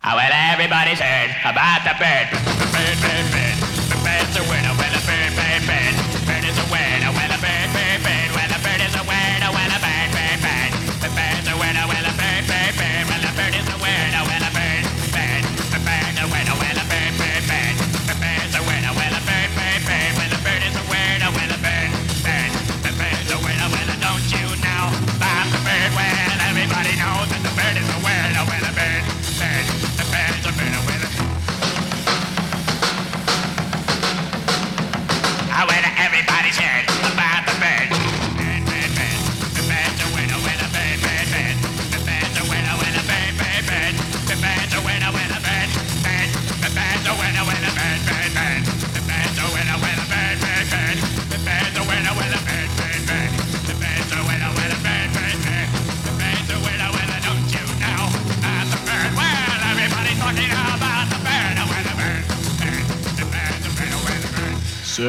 Well, everybody's heard about the bird. Bird, bird, bird. The bird's a winner. Well, a bird, bird, bird. Bird is a winner. Well, a bird, bird, bird. Well, a bird is a winner. Well, a bird, bird, bird. The bird's a winner. Well, a bird, bird, bird. Well, a bird is a winner. Well, a bird, bird. The bird's a winner. Well, a bird, bird, bird. The bird's a winner. Well, a bird, bird, bird. Well, a bird is a winner. Well, a bird, bird. The bird's a winner. Well, don't you know about the bird? Well, everybody knows that the bird is a winner. Well, a bird, bird. The bird's a winner. Well, everybody's heard about the bird. Bird, bird, bird. The bird's a winner. Well, a bird, bird, bird. The bird's a winner. Well, a bird, bird, bird. The bird's a winner. Well, a bird, bird. The bird's a winner. Well, a bird, bird, bird. The bird's a winner. Well, a bird, bird, bird. The bird's a winner. Well, a bird, bird, bird. The bird's a winner. Well, a bird, bird, bird. The bird's a winner. Well, don't you know about the bird? Well, everybody's talking about the bird. Well, the bird, bird. The bird's a winner. Well, the bird.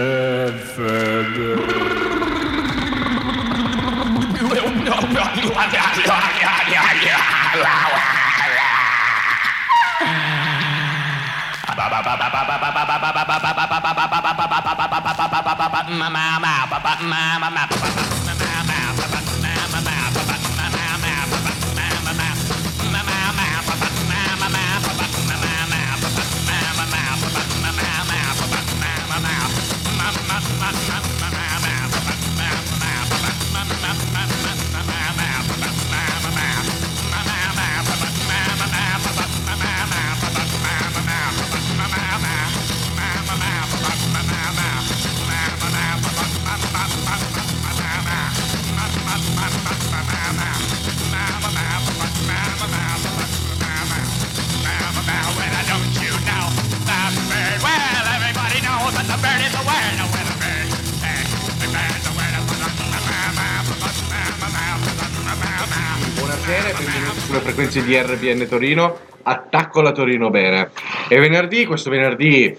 Buonasera e benvenuti sulle frequenze di RBN Torino. Attacco la Torino bene. E questo venerdì,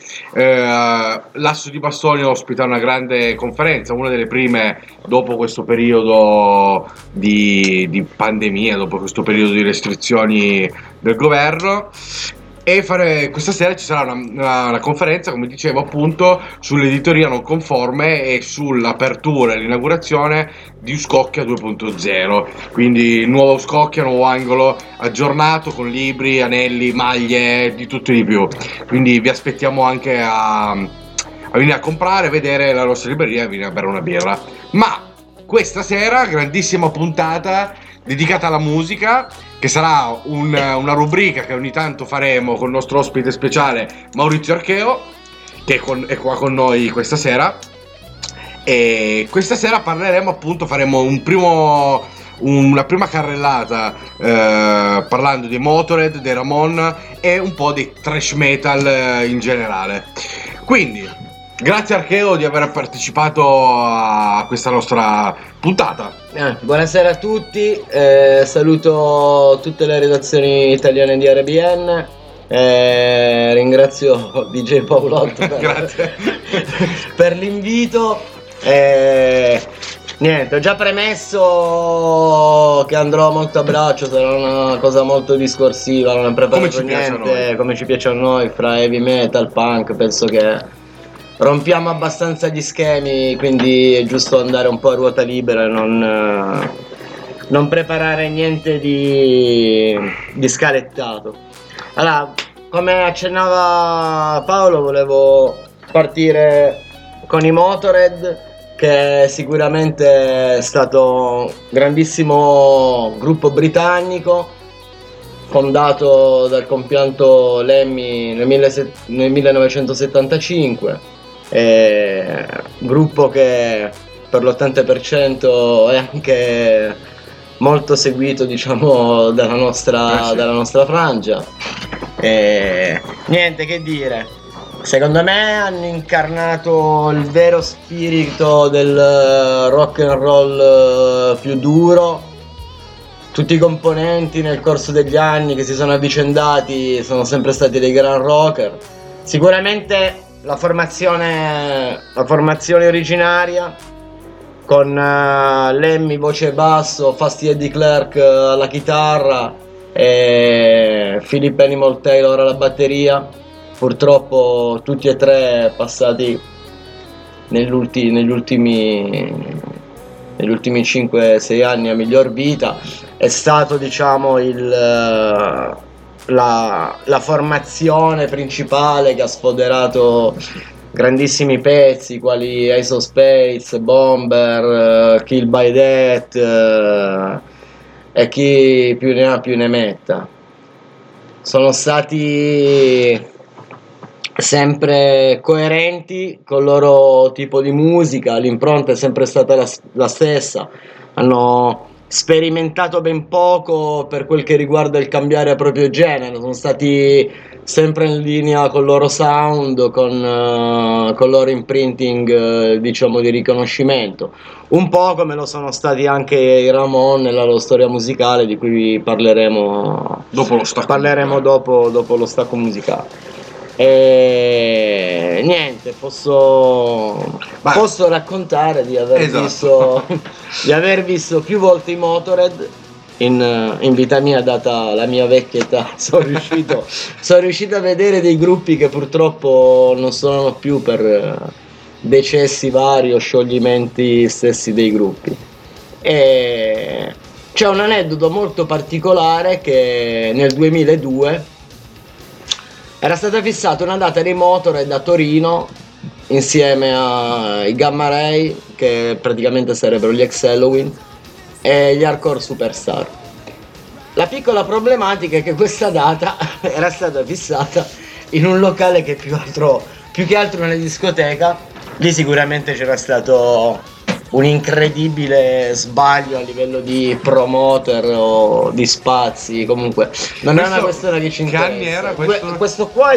l'Asso di Bassoni ospita una grande conferenza, una delle prime dopo questo periodo di pandemia, dopo questo periodo di restrizioni del governo. E questa sera ci sarà una conferenza, come dicevo appunto, sull'editoria non conforme e sull'apertura e l'inaugurazione di Uscocchia 2.0, quindi nuovo Uscocchia, nuovo angolo aggiornato con libri, anelli, maglie, di tutto e di più. Quindi vi aspettiamo anche a venire a comprare, vedere la nostra libreria e venire a bere una birra. Ma questa sera grandissima puntata dedicata alla musica, che sarà una rubrica che ogni tanto faremo con il nostro ospite speciale Maurizio Archeo, che è qua con noi questa sera. E questa sera parleremo appunto, faremo una prima carrellata parlando dei Motörhead, dei Ramones e un po' di thrash metal in generale. Quindi grazie Archeo di aver partecipato a questa nostra puntata. Buonasera a tutti, saluto tutte le redazioni italiane di RBN, ringrazio DJ Paolotto per l'invito. Niente, ho già premesso che andrò molto a braccio, sarà una cosa molto discorsiva, non ho preparato niente, come ci piace a noi, fra heavy metal, punk, penso che rompiamo abbastanza gli schemi, quindi è giusto andare un po' a ruota libera e non preparare niente di scalettato. Allora, come accennava Paolo, volevo partire con i Motörhead, che sicuramente è stato un grandissimo gruppo britannico fondato dal compianto Lemmy nel 1975. Gruppo che per l'80% è anche molto seguito, diciamo, dalla nostra frangia. Niente che dire, secondo me hanno incarnato il vero spirito del rock and roll più duro. Tutti i componenti nel corso degli anni che si sono avvicendati sono sempre stati dei gran rocker. Sicuramente la formazione originaria con Lemmy voce e basso, Fasti Eddie Clarke alla chitarra e Philip Animal Taylor alla batteria, purtroppo tutti e tre passati negli ultimi 5-6 anni a miglior vita. È stato, diciamo, la formazione principale che ha sfoderato grandissimi pezzi quali Ace of Spades, Bomber, Kill by Death, e chi più ne ha più ne metta. Sono stati sempre coerenti con il loro tipo di musica, l'impronta è sempre stata la stessa, hanno sperimentato ben poco per quel che riguarda il cambiare proprio genere, sono stati sempre in linea con il loro sound, con il loro imprinting, diciamo, di riconoscimento, un po' come lo sono stati anche i Ramon nella loro storia musicale, di cui parleremo Dopo lo stacco. dopo lo stacco musicale. E niente, posso raccontare di aver visto più volte i Motorhead in vita mia, data la mia vecchia età. Sono riuscito a vedere dei gruppi che purtroppo non suonano più per decessi vari o scioglimenti stessi dei gruppi. E c'è un aneddoto molto particolare che nel 2002 era stata fissata una data dei Motorhead a Torino insieme ai Gamma Ray, che praticamente sarebbero gli ex Halloween, e gli Hardcore Superstar. La piccola problematica è che questa data era stata fissata in un locale che più che altro una discoteca. Lì sicuramente c'era stato un incredibile sbaglio a livello di promoter o di spazi, comunque non è una questione che ci interessa. Che anni era questo? Questo qua è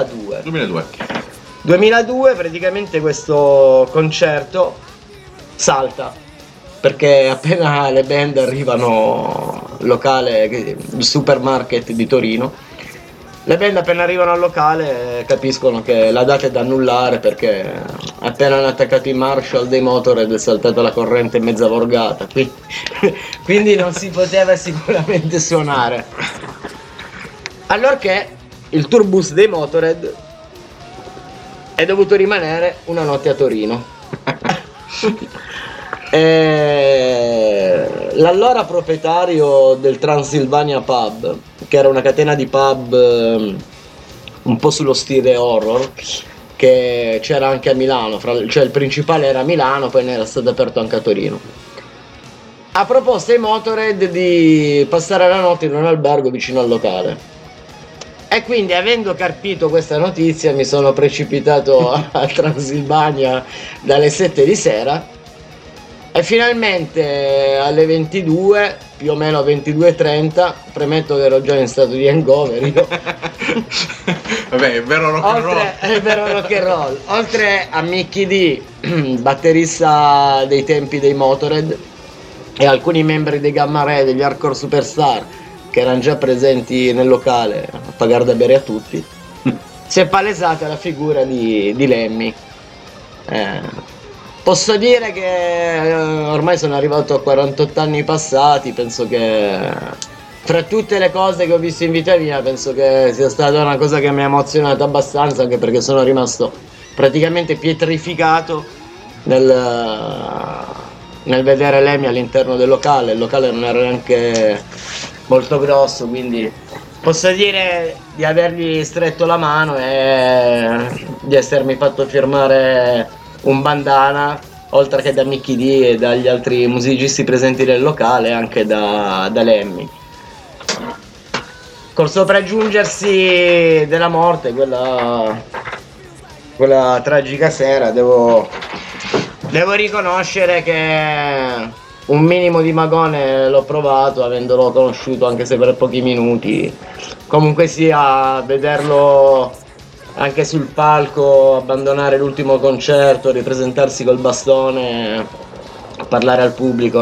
2002, praticamente questo concerto salta, perché appena le band arrivano al locale, il Supermarket di Torino, le band appena arrivano al locale capiscono che la data è da annullare, perché appena hanno attaccato i Marshall dei Motorhead è saltata la corrente mezza borgata, quindi non si poteva sicuramente suonare. Allorché il tourbus dei Motorhead è dovuto rimanere una notte a Torino. L'allora proprietario del Transylvania Pub, che era una catena di pub un po' sullo stile horror, che c'era anche a Milano, cioè il principale era a Milano, poi ne era stato aperto anche a Torino, ha proposto ai Motorhead di passare la notte in un albergo vicino al locale. E quindi, avendo carpito questa notizia, mi sono precipitato a Transilvania dalle 7 di sera. E finalmente alle 22, più o meno 22:30, premetto che ero già in stato di hangover io. Vabbè, è vero rock and roll. È vero rock and roll. Oltre a Mickey D, batterista dei tempi dei Motorhead, e alcuni membri dei Gamma Ray, degli Hardcore Superstar, che erano già presenti nel locale a pagare da bere a tutti, si è palesata la figura di Lemmy. Posso dire che ormai sono arrivato a 48 anni passati, penso che fra tutte le cose che ho visto in vita mia, penso che sia stata una cosa che mi ha emozionato abbastanza, anche perché sono rimasto praticamente pietrificato nel vedere Lemmy all'interno del locale. Il locale non era neanche molto grosso, quindi posso dire di avergli stretto la mano e di essermi fatto firmare un bandana, oltre che da Mickey D e dagli altri musicisti presenti nel locale, anche da Lemmy. Col sopraggiungersi della morte, quella tragica sera, devo riconoscere che un minimo di magone l'ho provato, avendolo conosciuto anche se per pochi minuti. Comunque sia, vederlo anche sul palco, abbandonare l'ultimo concerto, ripresentarsi col bastone, parlare al pubblico,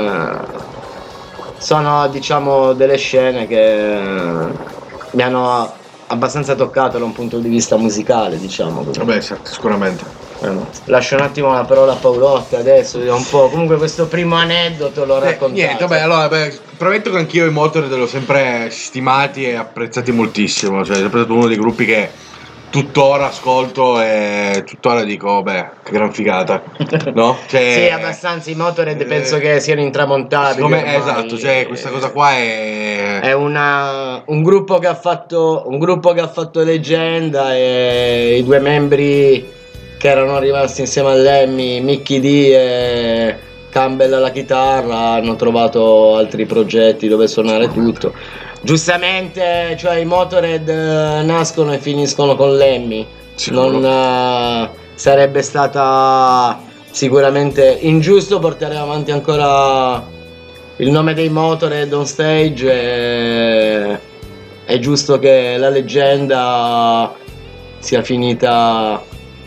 sono, diciamo, delle scene che mi hanno abbastanza toccato da un punto di vista musicale, diciamo. Vabbè, sicuramente. Lascio un attimo la parola a Paulotta adesso, un po'. Comunque questo primo aneddoto l'ho raccontato. Niente, vabbè, allora premetto che anch'io i Motorhead l'ho sempre stimati e apprezzati moltissimo, cioè è sempre stato uno dei gruppi che tuttora ascolto e tuttora dico, beh, che gran figata, no? Cioè, sì, abbastanza. I Motorhead penso che siano intramontabili. Secondo me, esatto, cioè questa cosa qua è un gruppo che ha fatto leggenda, e i due membri che erano rimasti insieme a Lemmy, Mickey D e Campbell alla chitarra, hanno trovato altri progetti dove suonare tutto. Giustamente, cioè i Motorhead nascono e finiscono con Lemmy. Non sarebbe stata sicuramente ingiusto portare avanti ancora il nome dei Motorhead on stage. È giusto che la leggenda sia finita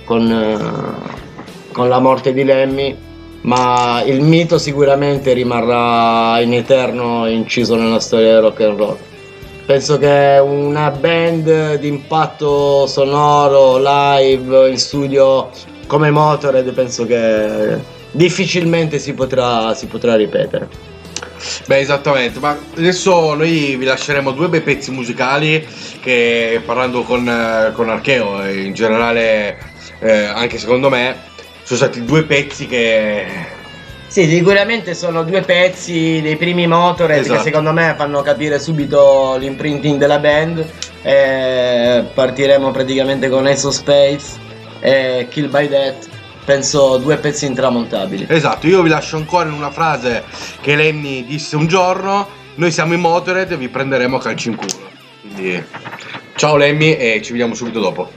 con la morte di Lemmy, ma il mito sicuramente rimarrà in eterno inciso nella storia del rock and roll. Penso che una band di impatto sonoro live in studio come Motorhead, penso che difficilmente si potrà ripetere. Beh, esattamente, ma adesso noi vi lasceremo due bei pezzi musicali che, parlando con Archeo e in generale anche secondo me, sono stati due pezzi che... Sì, sicuramente sono due pezzi dei primi Motorhead, esatto, che secondo me fanno capire subito l'imprinting della band. Partiremo praticamente con Ace of Spades e Kill by Death. Penso due pezzi intramontabili. Esatto, io vi lascio ancora in una frase che Lemmy disse un giorno: noi siamo i Motorhead e vi prenderemo a calci in culo. Quindi ciao Lemmy e ci vediamo subito dopo.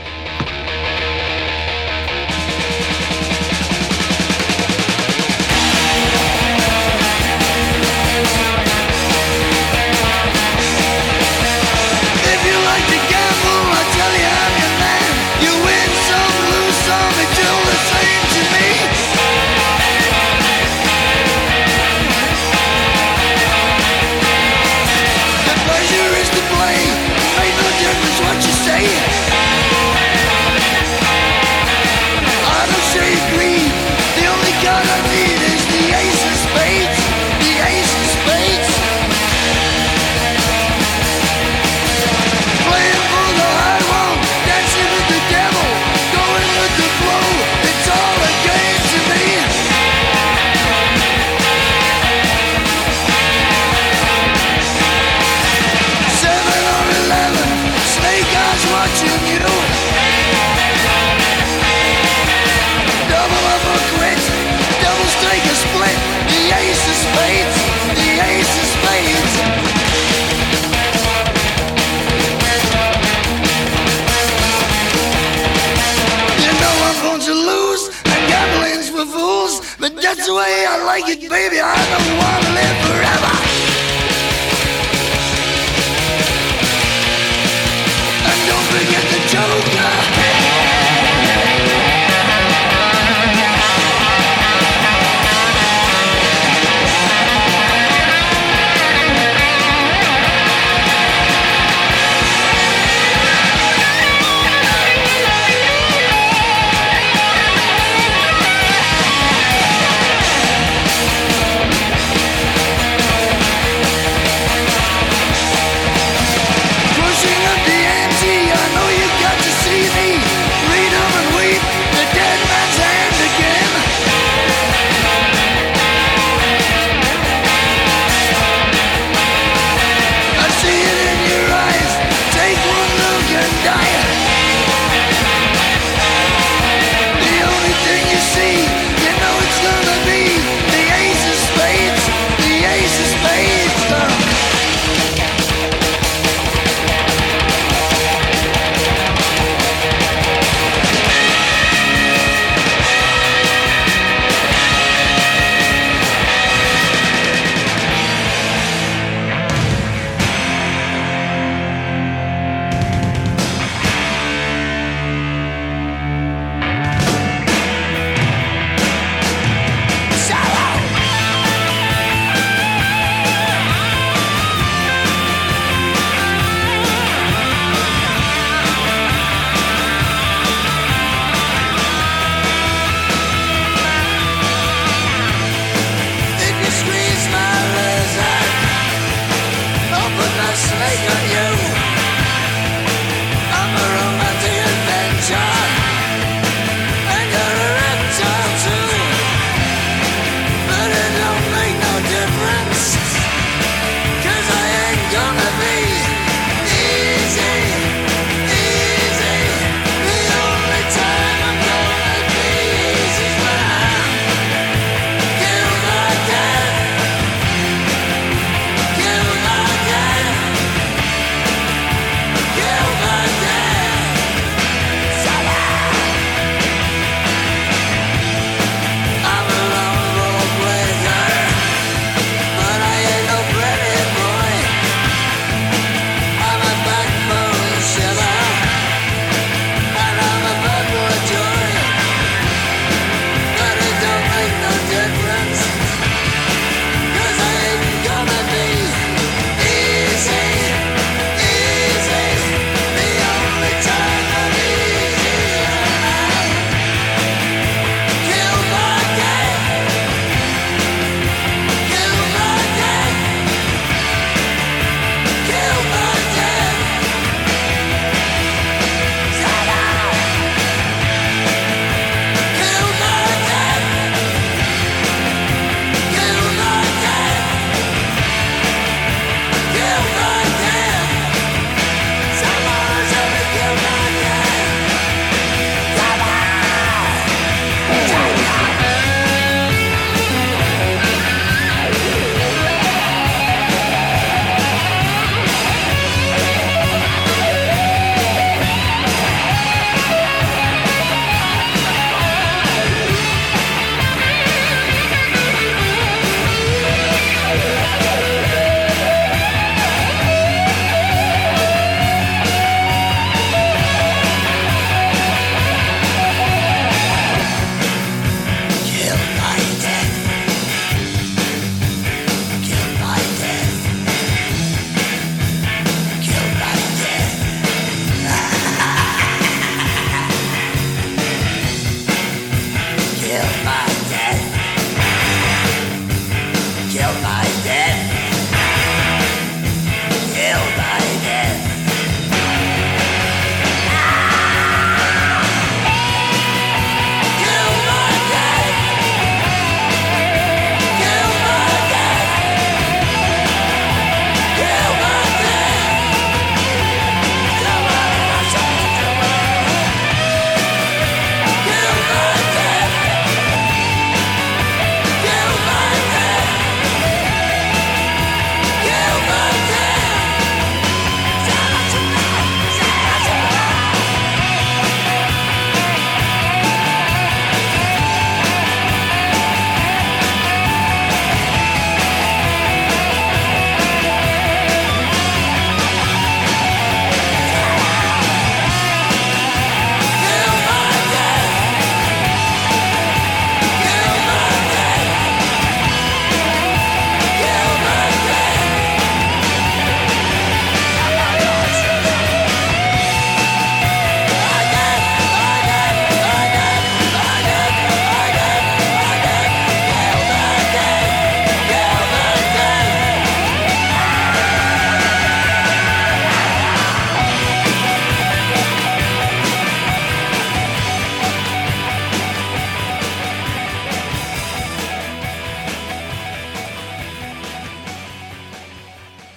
That's the way I like it, baby. I don't wanna live forever. And don't forget the Joker.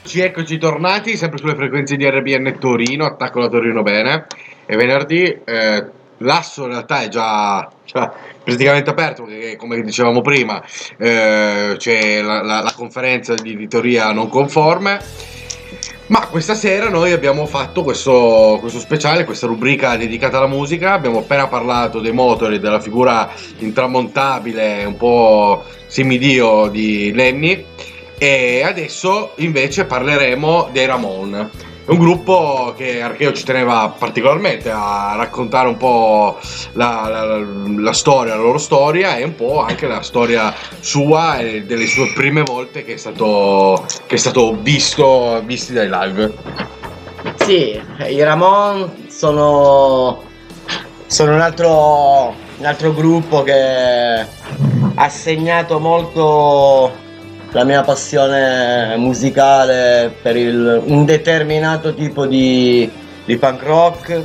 Eccoci tornati, sempre sulle frequenze di RBN Torino, attacco la Torino bene. E venerdì l'asso in realtà è già praticamente aperto, perché come dicevamo prima c'è la conferenza di editoria non conforme. Ma questa sera noi abbiamo fatto questo speciale, questa rubrica dedicata alla musica. Abbiamo appena parlato dei Motorhead e della figura intramontabile, un po' semidio di Lenny. E adesso invece parleremo dei Ramones, un gruppo che Archeo ci teneva particolarmente a raccontare un po' la storia, la loro storia e un po' anche la storia sua e delle sue prime volte che è stato visti dai live. Sì, i Ramones sono un altro gruppo che ha segnato molto la mia passione musicale per un determinato tipo di punk rock,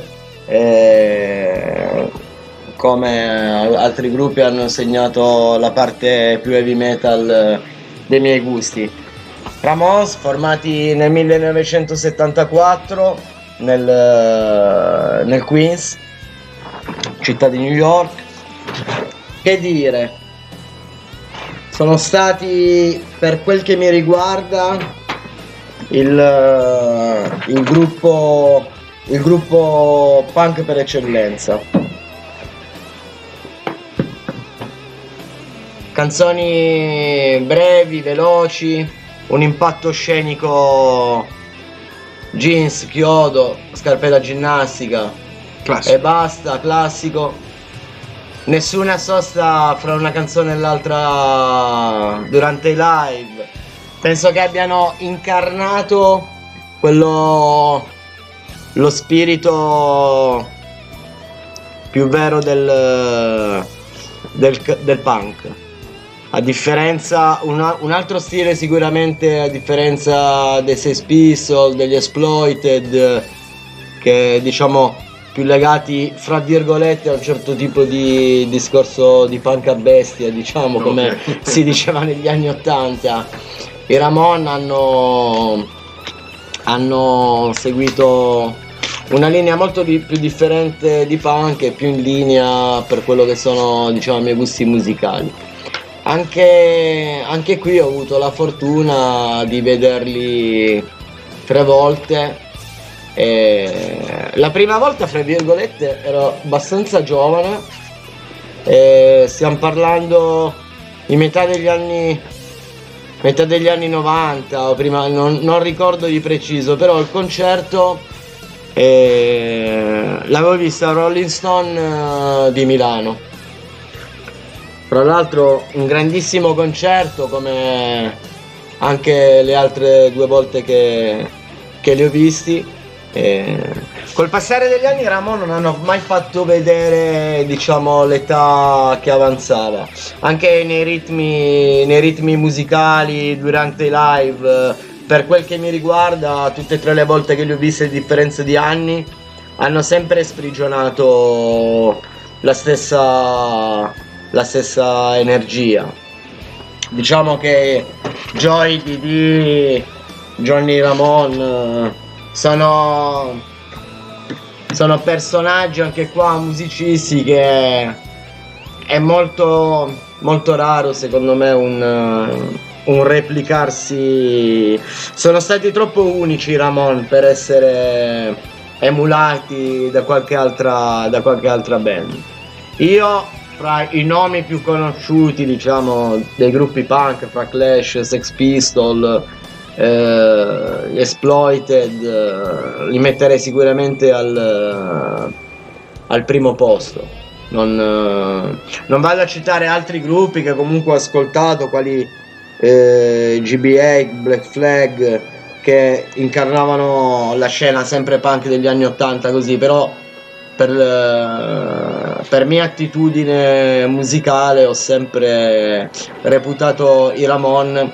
come altri gruppi hanno segnato la parte più heavy metal dei miei gusti. Ramones, formati nel 1974 nel Queens, città di New York. Che dire, sono stati, per quel che mi riguarda, il gruppo punk per eccellenza. Canzoni brevi, veloci, un impatto scenico, jeans, chiodo, scarpe da ginnastica e basta, classico. Nessuna sosta fra una canzone e l'altra durante i live. Penso che abbiano incarnato lo spirito più vero del punk. A differenza, un altro stile sicuramente, a differenza dei Sex Pistols, degli Exploited, che diciamo più legati fra virgolette a un certo tipo di discorso di punk a bestia, diciamo, come si diceva negli anni '80. I Ramones hanno seguito una linea molto più differente di punk e più in linea per quello che sono, diciamo, i miei gusti musicali. Anche qui ho avuto la fortuna di vederli 3 volte. La prima volta, fra virgolette, ero abbastanza giovane, stiamo parlando di metà degli anni 90 o prima, non ricordo di preciso, però il concerto l'avevo visto a Rolling Stone di Milano. Tra l'altro un grandissimo concerto, come anche le altre 2 volte che li ho visti. Col passare degli anni i Ramones non hanno mai fatto vedere, diciamo, l'età che avanzava. Anche nei ritmi musicali durante i live, per quel che mi riguarda, tutte e 3 le volte che li ho visti a differenza di anni, hanno sempre sprigionato la stessa energia. Diciamo che Joey, Dee, Johnny Ramone sono personaggi anche qua, musicisti, che è molto molto raro secondo me un replicarsi. Sono stati troppo unici i Ramones per essere emulati da qualche altra band. Io, fra i nomi più conosciuti, diciamo, dei gruppi punk, fra Clash, Sex Pistols, Exploited, li metterei sicuramente al primo posto. Non vado a citare altri gruppi che comunque ho ascoltato, quali GB8, Black Flag, che incarnavano la scena sempre punk degli anni '80, così, però per mia attitudine musicale ho sempre reputato i Ramones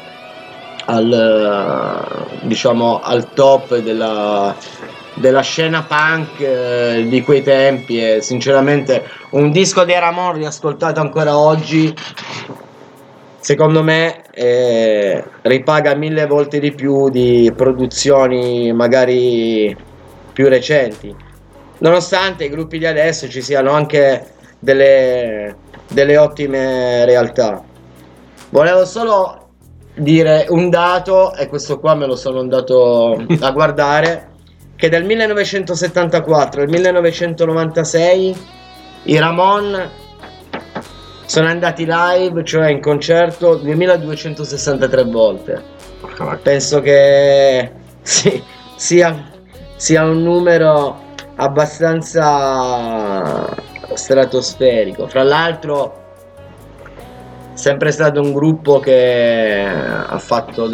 al top della scena punk di quei tempi, e sinceramente un disco dei Ramones riascoltato ancora oggi secondo me ripaga 1000 volte di più di produzioni magari più recenti, nonostante i gruppi di adesso ci siano anche delle ottime realtà. Volevo solo dire un dato, e questo qua me lo sono andato a guardare, che dal 1974 al 1996 i Ramon sono andati live, cioè in concerto, 2263 volte. Penso che sì, sia un numero abbastanza stratosferico. Fra l'altro sempre stato un gruppo che ha fatto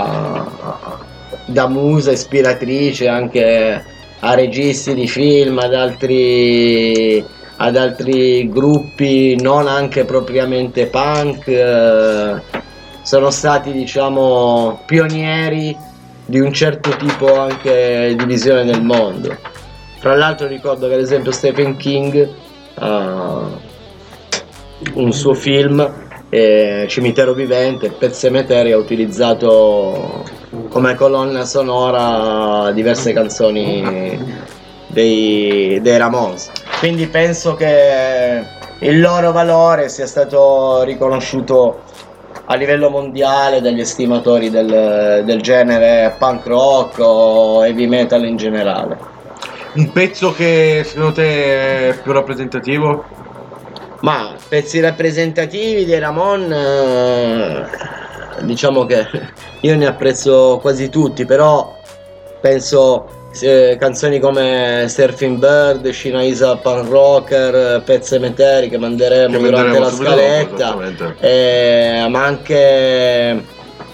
da musa ispiratrice anche a registi di film, ad altri gruppi non anche propriamente punk, sono stati, diciamo, pionieri di un certo tipo anche di visione del mondo. Fra l'altro ricordo che ad esempio Stephen King un suo film Cimitero Vivente, Pet Sematary, ha utilizzato come colonna sonora diverse canzoni dei Ramones. Quindi penso che il loro valore sia stato riconosciuto a livello mondiale dagli estimatori del genere punk rock o heavy metal in generale. Un pezzo che secondo te è più rappresentativo? Ma pezzi rappresentativi dei Ramon, diciamo che io ne apprezzo quasi tutti, però penso canzoni come Surfing Bird, Shinaisa Pan Rocker, Pet Sematary che manderemo durante la scaletta, ma anche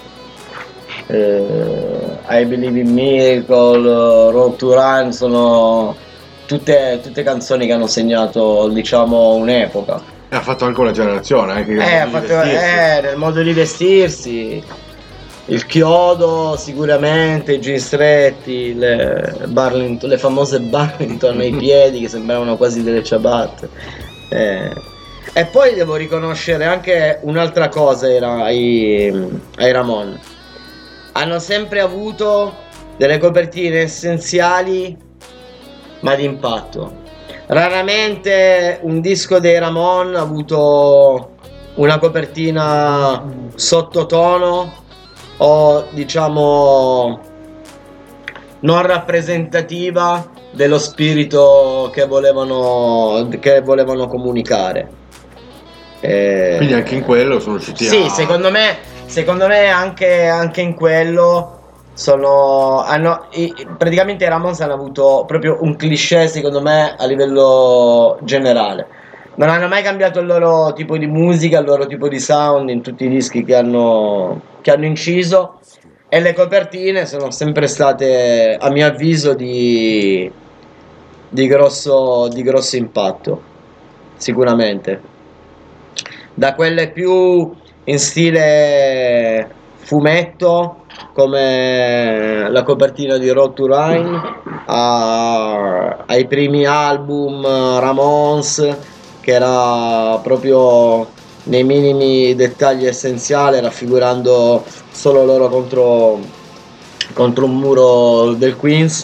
I Believe in Miracle, Road to Run, sono tutte canzoni che hanno segnato, diciamo, un'epoca. E ha fatto anche una generazione, anche nel modo di vestirsi, il chiodo sicuramente, i jeans stretti, le famose Burlington ai piedi che sembravano quasi delle ciabatte. E poi devo riconoscere anche un'altra cosa ai Ramon. Hanno sempre avuto delle copertine essenziali ma di impatto. Raramente un disco dei Ramon ha avuto una copertina sottotono o, diciamo, non rappresentativa dello spirito che volevano comunicare. Quindi anche in quello sono riusciti sì, secondo me anche in quello praticamente i Ramones hanno avuto proprio un cliché, secondo me, a livello generale. Non hanno mai cambiato il loro tipo di musica, il loro tipo di sound in tutti i dischi che hanno inciso, e le copertine sono sempre state, a mio avviso, di grosso impatto, sicuramente. Da quelle più in stile fumetto, come la copertina di Road to Rhine, ai primi album Ramones, che era proprio nei minimi dettagli essenziali, raffigurando solo loro contro un muro del Queens.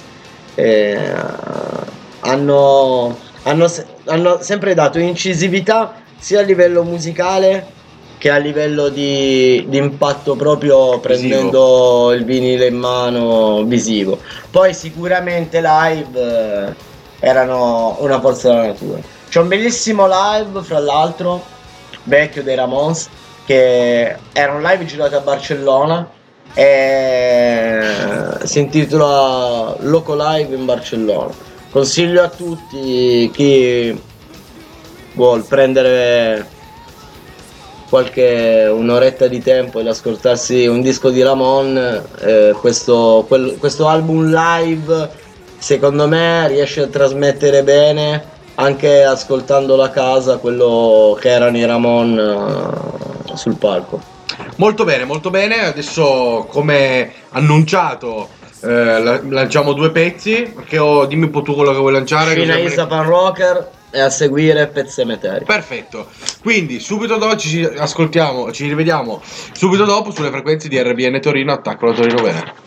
Hanno sempre dato incisività sia a livello musicale che a livello di impatto proprio, prendendo il vinile in mano, visivo. Poi sicuramente live erano una forza della natura. C'è un bellissimo live, fra l'altro, vecchio dei Ramones, che era un live girato a Barcellona e si intitola Loco Live in Barcellona. Consiglio a tutti, chi vuol prendere un'oretta di tempo ed ascoltarsi un disco di Ramon, questo album live secondo me riesce a trasmettere bene, anche ascoltandolo a casa, quello che erano i Ramon sul palco. Molto bene. Adesso, come annunciato, lanciamo due pezzi, dimmi un po' tu quello che vuoi lanciare. Shinaisa Pan Rocker e a seguire Pet Sematary. Perfetto, Quindi subito dopo ci ascoltiamo, ci rivediamo subito dopo sulle frequenze di RBN Torino, attacco la Torino Bene.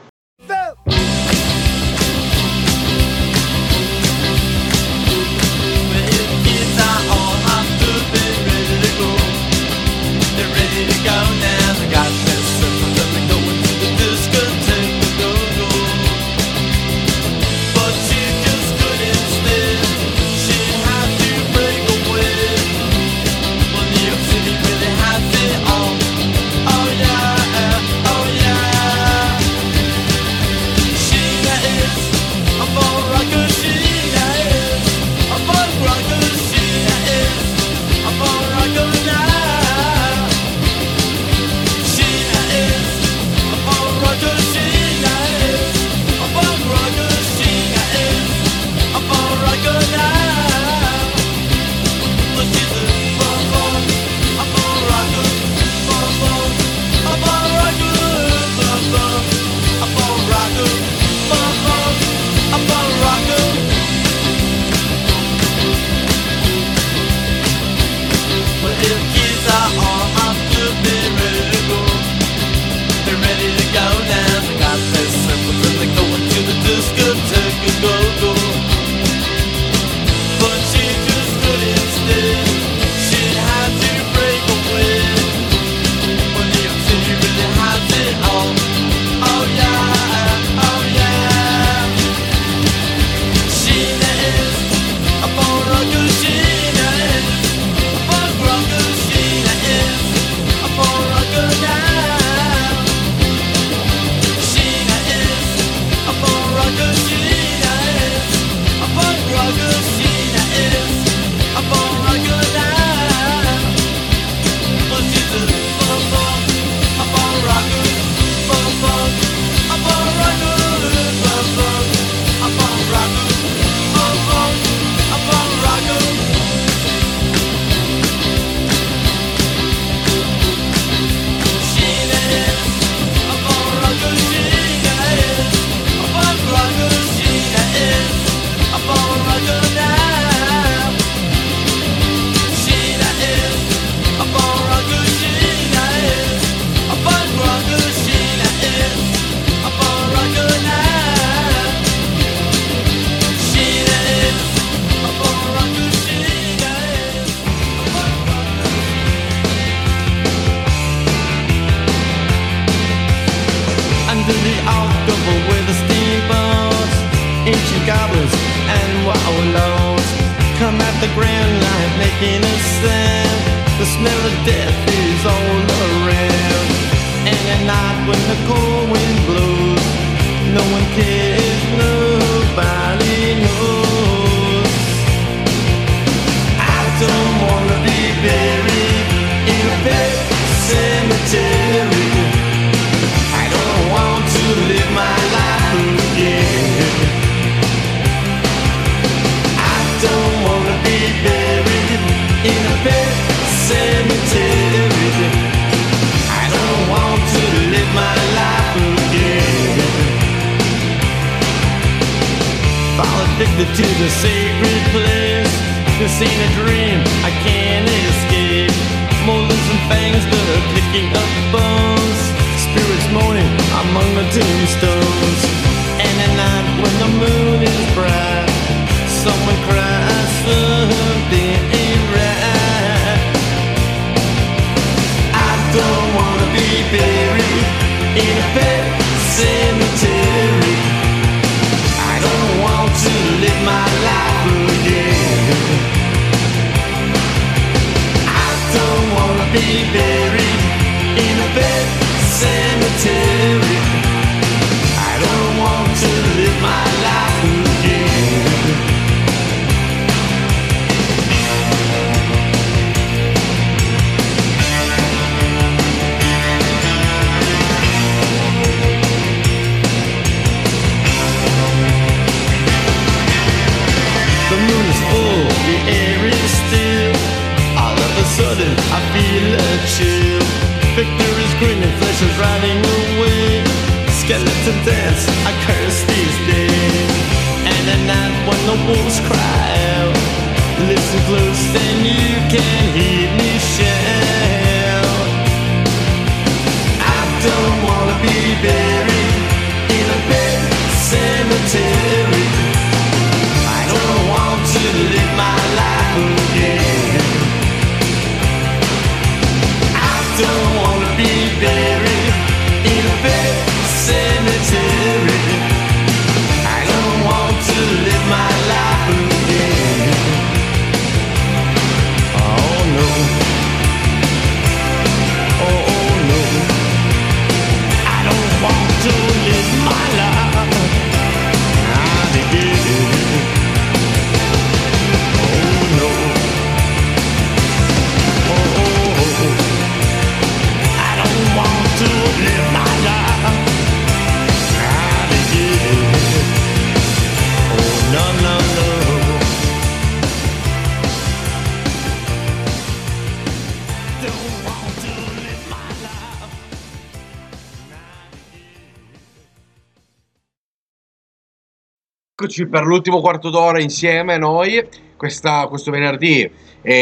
Addicted to the sacred place. This ain't a dream, I can't escape. Molars and fangs that are picking up bones. Spirits moaning among the tombstones. And at night when the moon is bright, someone cries something ain't right. I don't wanna be buried in a pet cemetery. I don't want to live my life again. I don't wanna be buried in a pet cemetery. I don't want to live my life again. The moon is full, the air is still. All of a sudden I feel a chill. Victor is grinning, flesh is riding away. Skeleton dance, I curse these days. And at night when the wolves cry out, listen close then you can hear me. Eccoci per l'ultimo quarto d'ora insieme noi, questo venerdì.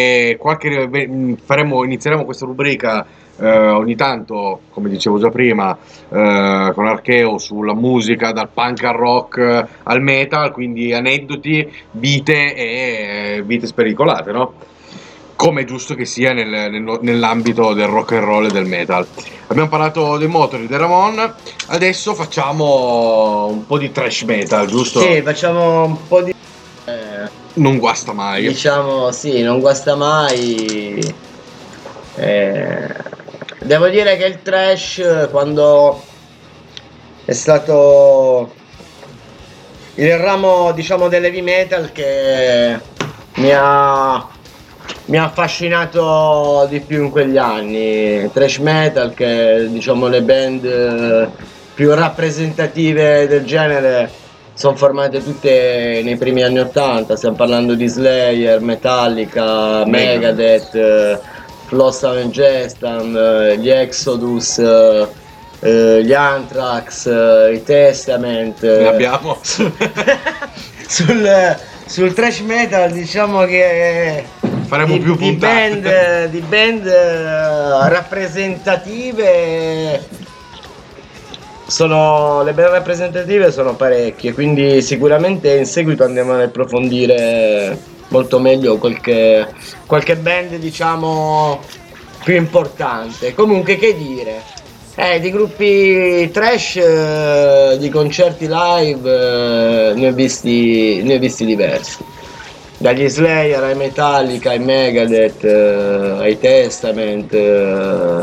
Inizieremo questa rubrica ogni tanto, come dicevo già prima, con Archeo sulla musica, dal punk al rock al metal, quindi aneddoti, vite e vite spericolate, no? Come è giusto che sia nell'ambito del rock and roll e del metal. Abbiamo parlato dei Motorhead, dei Ramon, adesso facciamo un po' di thrash metal, giusto? Sì, facciamo un po' di... Non guasta mai. Diciamo, sì, non guasta mai. Devo dire che il thrash, quando è stato il ramo, diciamo, dell'heavy metal che mi ha affascinato di più in quegli anni. Thrash metal, che diciamo le band più rappresentative del genere sono formate tutte nei primi anni 80, stiamo parlando di Slayer, Metallica, Megadeth, Flotsam and Jetsam, gli Exodus, gli Anthrax, i Testament. Ne abbiamo. Sul thrash metal diciamo che faremo più puntate di band rappresentative le band rappresentative sono parecchie, quindi sicuramente in seguito andiamo ad approfondire molto meglio qualche band, diciamo, più importante. Comunque, che dire, di gruppi trash, di concerti live, ne ho visti diversi, dagli Slayer ai Metallica, ai Megadeth, ai Testament,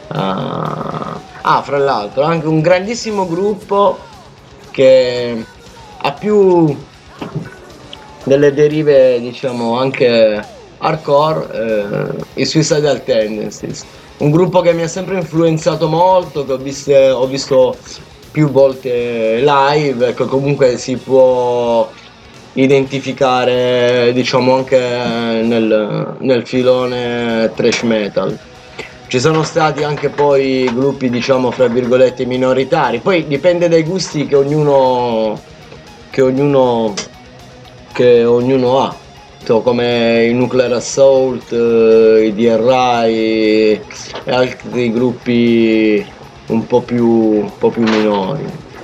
fra l'altro anche un grandissimo gruppo che ha più delle derive, diciamo, anche hardcore, i Suicidal Tendencies, un gruppo che mi ha sempre influenzato molto, che ho visto più volte live, che comunque si può identificare, diciamo, anche nel filone thrash metal. Ci sono stati anche poi gruppi, diciamo, fra virgolette minoritari, poi dipende dai gusti che ognuno ha, come i Nuclear Assault, i DRI e altri gruppi un po' più minori.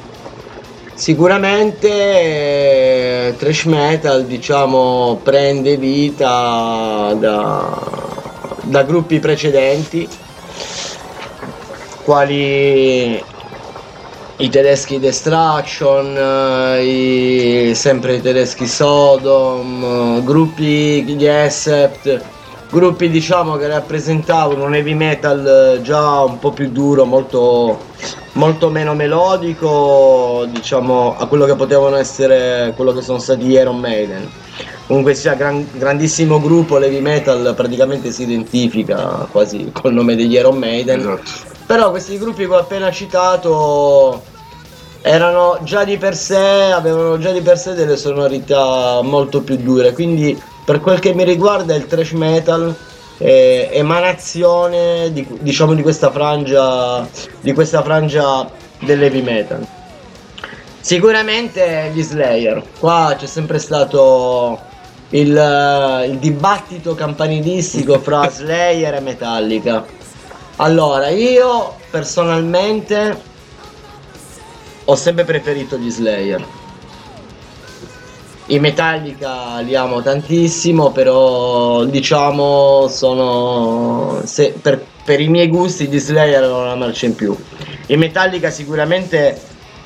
Sicuramente thrash metal, diciamo, prende vita da gruppi precedenti, quali i tedeschi Destruction, sempre i tedeschi Sodom, gruppi gli Accept, gruppi, diciamo, che rappresentavano un heavy metal già un po' più duro, molto meno melodico, diciamo, a quello che potevano essere, quello che sono stati gli Iron Maiden. Comunque sia, grandissimo gruppo, l'heavy metal praticamente si identifica quasi col nome degli Iron Maiden. Esatto. Però questi gruppi che ho appena citato avevano già di per sé delle sonorità molto più dure, quindi per quel che mi riguarda il thrash metal è emanazione diciamo di questa frangia dell'heavy metal. Sicuramente gli Slayer, qua c'è sempre stato il dibattito campanilistico fra Slayer e Metallica. Allora, io personalmente ho sempre preferito gli Slayer. I Metallica li amo tantissimo, però diciamo per i miei gusti gli Slayer erano una marcia in più. I Metallica sicuramente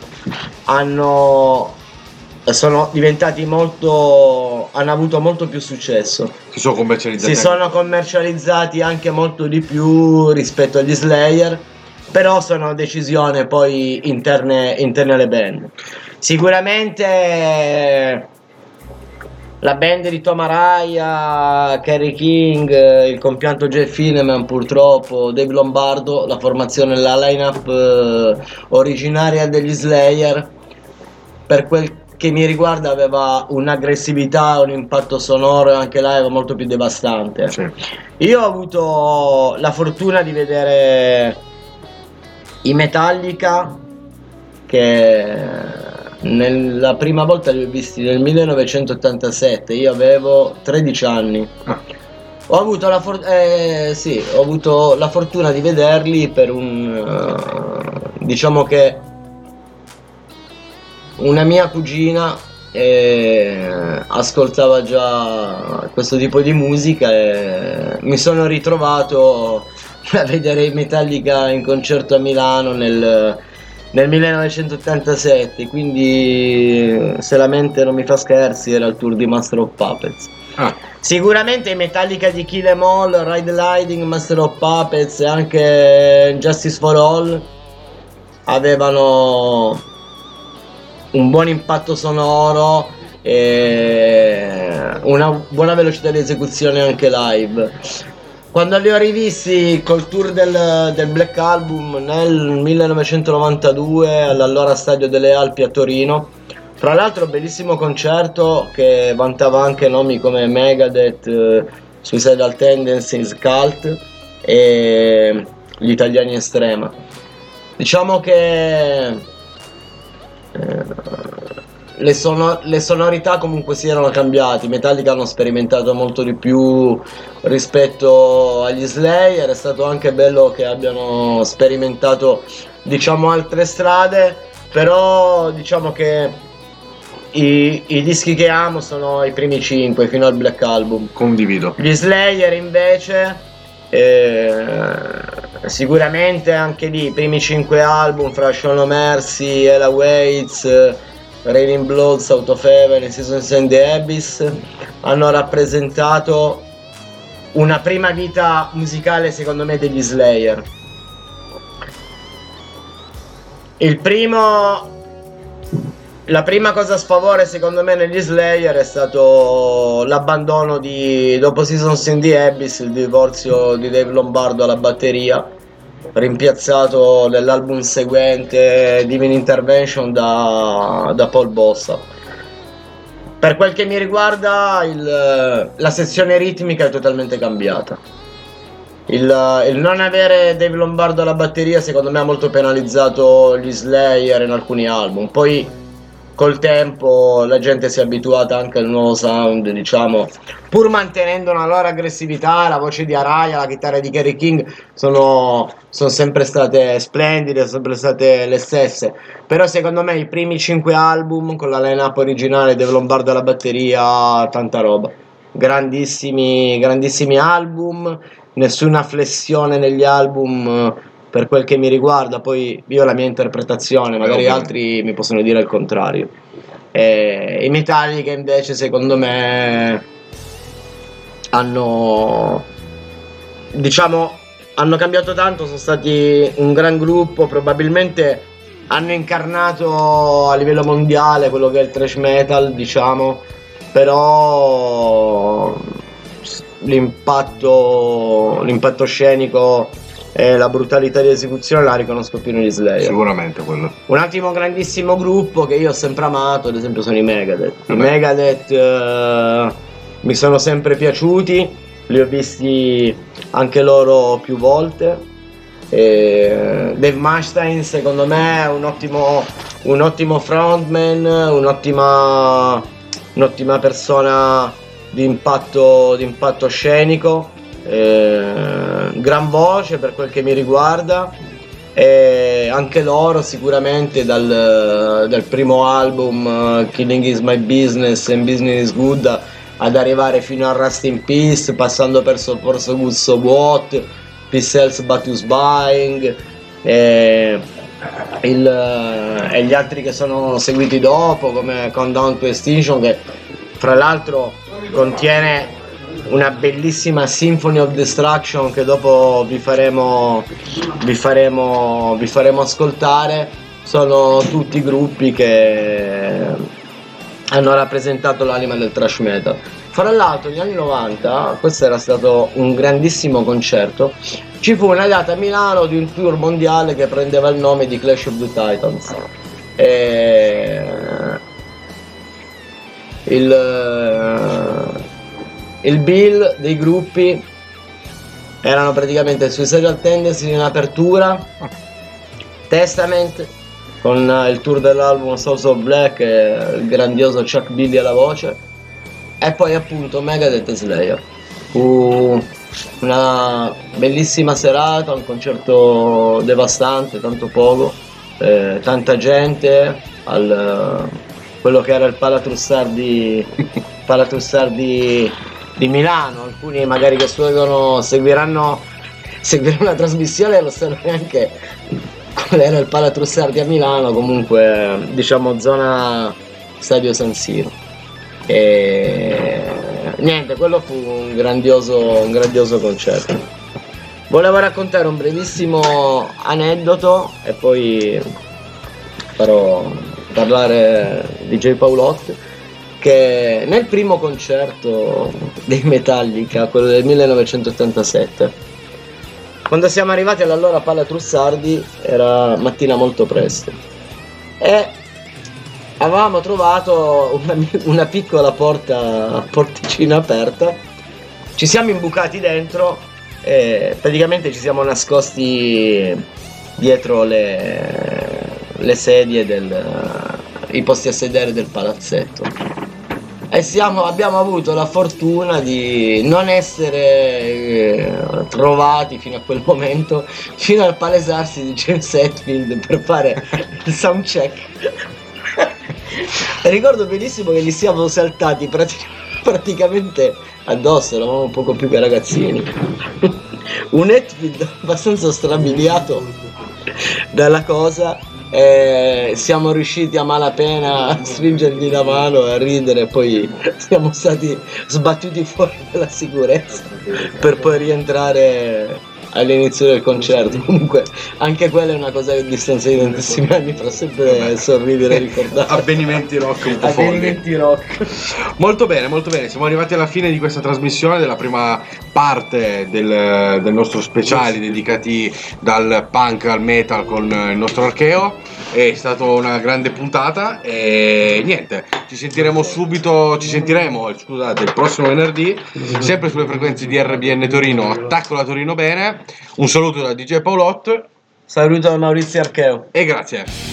sono diventati hanno avuto molto più successo. Si sono commercializzati anche molto di più rispetto agli Slayer, però sono decisioni poi interne alle band. Sicuramente la band di Tom Araya, Kerry King, il compianto Jeff Lineman, purtroppo Dave Lombardo, la formazione, la line-up originaria degli Slayer, per quel che mi riguarda aveva un'aggressività, un impatto sonoro e anche live molto più devastante. Sì. Io ho avuto la fortuna di vedere i Metallica, che La prima volta li ho visti nel 1987, io avevo 13 anni. Ho avuto la fortuna di vederli per diciamo che una mia cugina ascoltava già questo tipo di musica e mi sono ritrovato a vedere i Metallica in concerto a Milano nel 1987, quindi se la mente non mi fa scherzi era il tour di Master of Puppets. Sicuramente i Metallica di Kill 'Em All, Ride Lighting, Master of Puppets e anche Justice for All avevano un buon impatto sonoro e una buona velocità di esecuzione anche live. Quando li ho rivisti col tour del Black Album nel 1992 all'allora Stadio delle Alpi a Torino, fra l'altro bellissimo concerto che vantava anche nomi come Megadeth, Suicidal Tendencies, Cult e gli italiani Estrema. Diciamo che le sonorità comunque si erano cambiate, i Metallica hanno sperimentato molto di più rispetto agli Slayer, è stato anche bello che abbiano sperimentato diciamo altre strade, però diciamo che i dischi che amo sono i primi 5 fino al Black Album. Condivido. Gli Slayer invece sicuramente anche lì i primi 5 album fra Show No Mercy, Ella Waits, Raining Blood, Out of Heaven, Seasons and the Abyss hanno rappresentato una prima vita musicale secondo me degli Slayer. La prima cosa a sfavore secondo me negli Slayer è stato l'abbandono dopo Seasons in the Abyss, il divorzio di Dave Lombardo alla batteria, rimpiazzato nell'album seguente Divine Intervention da Paul Bossa. Per quel che mi riguarda la sezione ritmica è totalmente cambiata. Il non avere Dave Lombardo alla batteria secondo me ha molto penalizzato gli Slayer in alcuni album. Poi col tempo la gente si è abituata anche al nuovo sound, diciamo, pur mantenendo una loro aggressività. La voce di Araya, la chitarra di Kerry King sono sempre state splendide, sono sempre state le stesse. Però secondo me i primi 5 album con la line-up originale, Dave Lombardo alla batteria, tanta roba. Grandissimi album, nessuna flessione negli album per quel che mi riguarda. Poi io ho la mia interpretazione, magari altri mi possono dire il contrario. I Metallica invece secondo me hanno cambiato tanto, sono stati un gran gruppo, probabilmente hanno incarnato a livello mondiale quello che è il thrash metal, diciamo, però l'impatto scenico e la brutalità di esecuzione la riconosco più negli Slayer. Sicuramente quello. Un attimo grandissimo gruppo che io ho sempre amato, ad esempio, sono i Megadeth. I Megadeth mi sono sempre piaciuti, li ho visti anche loro più volte. Dave Mustaine secondo me è un ottimo frontman, un'ottima persona di impatto scenico. Gran voce per quel che mi riguarda, e anche loro sicuramente dal primo album Killing Is My Business and Business Is Good ad arrivare fino a Rust in Peace, passando per So For So Good So What, Peace Else But Who's Buying e gli altri che sono seguiti dopo come Countdown to Extinction, che fra l'altro contiene una bellissima Symphony of Destruction che dopo vi faremo ascoltare. Sono tutti gruppi che hanno rappresentato l'anima del thrash metal. Fra l'altro negli anni 90 questo era stato un grandissimo concerto, ci fu una data a Milano di un tour mondiale che prendeva il nome di Clash of the Titans. Il bill dei gruppi erano praticamente Suicidal Tendencies in apertura, Testament, con il tour dell'album Souls of Black e il grandioso Chuck Billy alla voce, e poi appunto Megadeth e Slayer. Fu una bellissima serata, un concerto devastante, tanto poco, tanta gente quello che era il Palatrussardi di Milano. Alcuni magari che seguiranno la trasmissione lo sanno neanche qual era il Palatrussardi a Milano, comunque diciamo zona Stadio San Siro. E niente, quello fu un grandioso concerto. Volevo raccontare un brevissimo aneddoto e poi farò parlare DJ Paolot, che nel primo concerto dei Metallica, quello del 1987, quando siamo arrivati all'allora Palatrussardi era mattina molto presto e avevamo trovato una piccola porticina aperta, ci siamo imbucati dentro e praticamente ci siamo nascosti dietro le sedie i posti a sedere del palazzetto, e abbiamo avuto la fortuna di non essere trovati fino a quel momento, fino al palesarsi di James Hetfield per fare il soundcheck. Ricordo benissimo che li siamo saltati praticamente addosso, eravamo un poco più che ragazzini. Un Hetfield abbastanza strabiliato dalla cosa, siamo riusciti a malapena a stringergli la mano e a ridere, poi siamo stati sbattuti fuori dalla sicurezza per poi rientrare all'inizio del concerto. Comunque anche quella è una cosa che a distanza di tantissimi anni fa sempre sorridere ricordare. Avvenimenti rock un po' Avvenimenti rock. Molto bene, siamo arrivati alla fine di questa trasmissione, della prima parte del nostro speciale dedicati dal punk al metal con il nostro Archeo. È stata una grande puntata e niente, ci sentiremo il prossimo venerdì, sempre sulle frequenze di RBN Torino. Attacco la Torino bene. Un saluto da DJ Paolot. Saluto da Maurizio Archeo e grazie.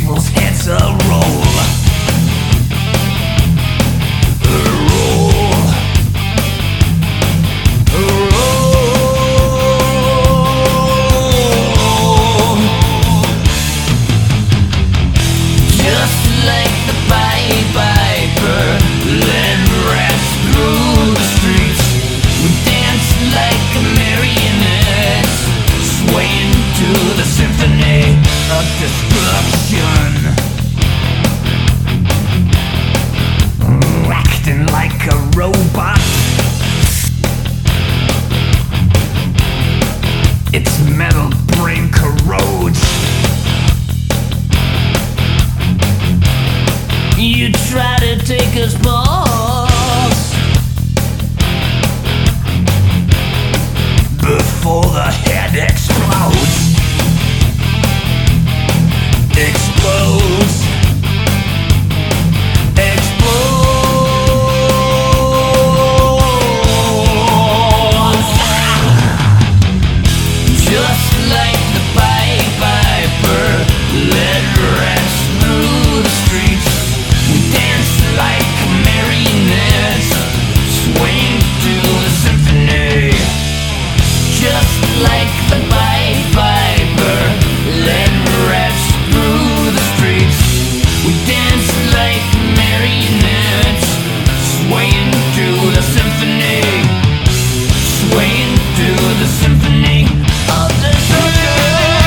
people's heads a roll. Just like the Pied Piper, led rats through the streets. We dance like marionettes, swaying to the symphony of destruction. Acting like a robot. Its metal brain corrodes. You try to take us balls before the head explodes. Explodes. Explodes. Just like the Pied Piper, led rats through the streets. We dance like marionettes, swaying to the symphony. Just like the Pied Piper, led rats through the streets. We dance like marionettes, swaying to the symphony. Swaying to the symphony of destruction.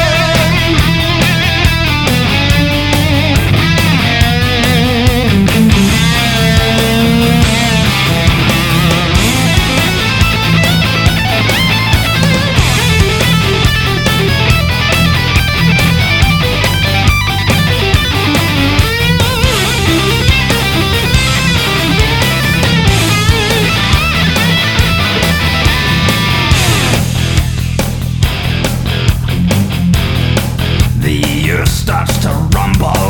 The earth starts to rumble.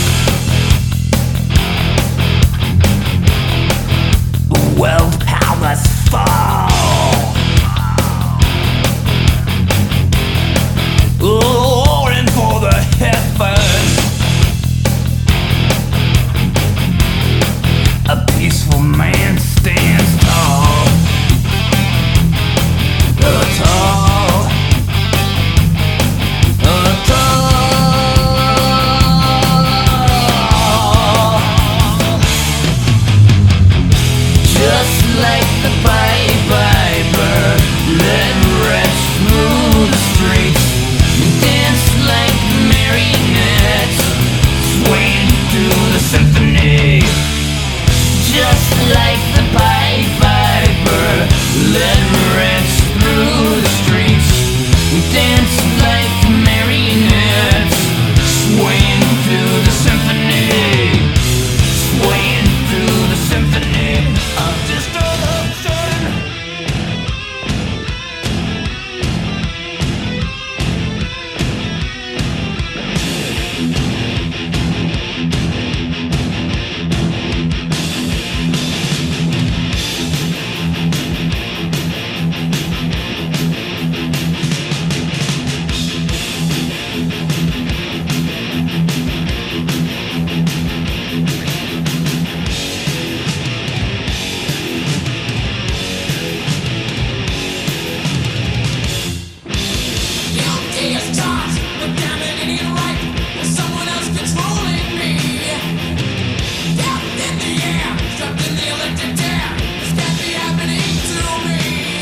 World powers fall. Roaring for the heavens. A peaceful man stands tall. Tall. Just like the Pied Piper, led rats through the streets. We dance like marionettes, swaying to the symphony. Just like the Pied Piper, led rats through the streets. We dance like marionettes, swaying to the symphony. Swaying through the symphony of destruction.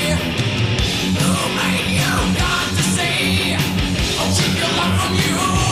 Oh, man, you got to say, I'll take your life from you.